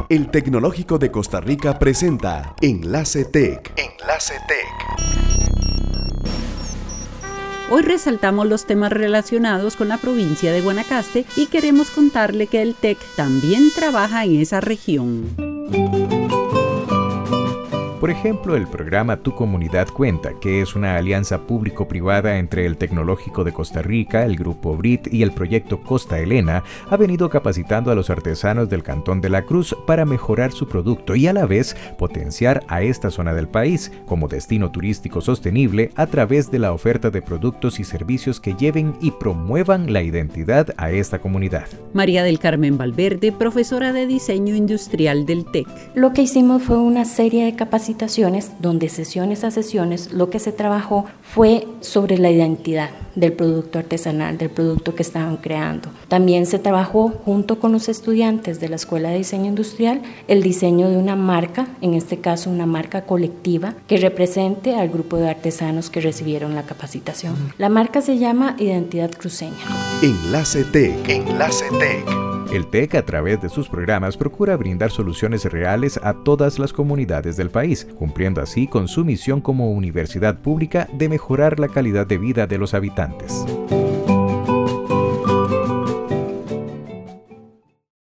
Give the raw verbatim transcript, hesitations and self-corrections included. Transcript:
El Tecnológico de Costa Rica presenta Enlace Tech. Enlace Tech. Hoy resaltamos los temas relacionados con la provincia de Guanacaste y queremos contarle que el T E C también trabaja en esa región. Por ejemplo, el programa Tu Comunidad Cuenta, que es una alianza público-privada entre el Tecnológico de Costa Rica, el Grupo B R I T y el proyecto Costa Elena, ha venido capacitando a los artesanos del Cantón de la Cruz para mejorar su producto y a la vez potenciar a esta zona del país como destino turístico sostenible a través de la oferta de productos y servicios que lleven y promuevan la identidad a esta comunidad. María del Carmen Valverde, profesora de Diseño Industrial del T E C. Lo que hicimos fue una serie de capacitaciones donde sesiones a sesiones lo que se trabajó fue sobre la identidad del producto artesanal, del producto que estaban creando. También se trabajó junto con los estudiantes de la Escuela de Diseño Industrial el diseño de una marca, en este caso una marca colectiva, que represente al grupo de artesanos que recibieron la capacitación. La marca se llama Identidad Cruceña. Enlace Tech. Enlace Tech. El T E C, a través de sus programas, procura brindar soluciones reales a todas las comunidades del país, cumpliendo así con su misión como universidad pública de mejorar la calidad de vida de los habitantes.